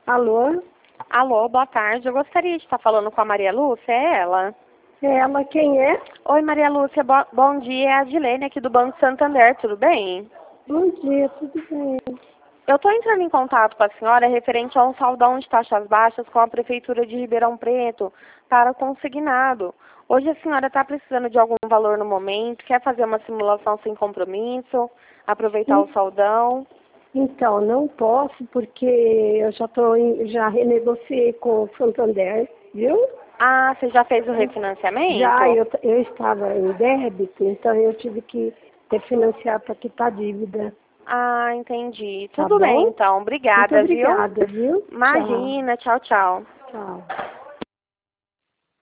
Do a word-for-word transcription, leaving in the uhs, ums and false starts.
Alô? Alô, boa tarde. Eu gostaria de estar falando com a Maria Lúcia, é ela? É ela, quem é? Oi, Maria Lúcia, bo bom dia. É a Adilene aqui do Banco Santander, tudo bem? Bom dia, tudo bem? Eu estou entrando em contato com a senhora referente a um saldão de taxas baixas com a Prefeitura de Ribeirão Preto para consignado. Hoje a senhora está precisando de algum valor no momento, quer fazer uma simulação sem compromisso, aproveitar Sim. o saldão? Então, não posso porque eu já, tô em, já renegociei com o Santander, viu? Ah, você já fez o refinanciamento? Já, eu, eu estava em débito, então eu tive que refinanciar para quitar a dívida. Ah, entendi. Tá Tudo bem, bom? então. Muito Obrigada, viu? obrigada, viu? Tchau. Imagina. Tchau, tchau. Tchau.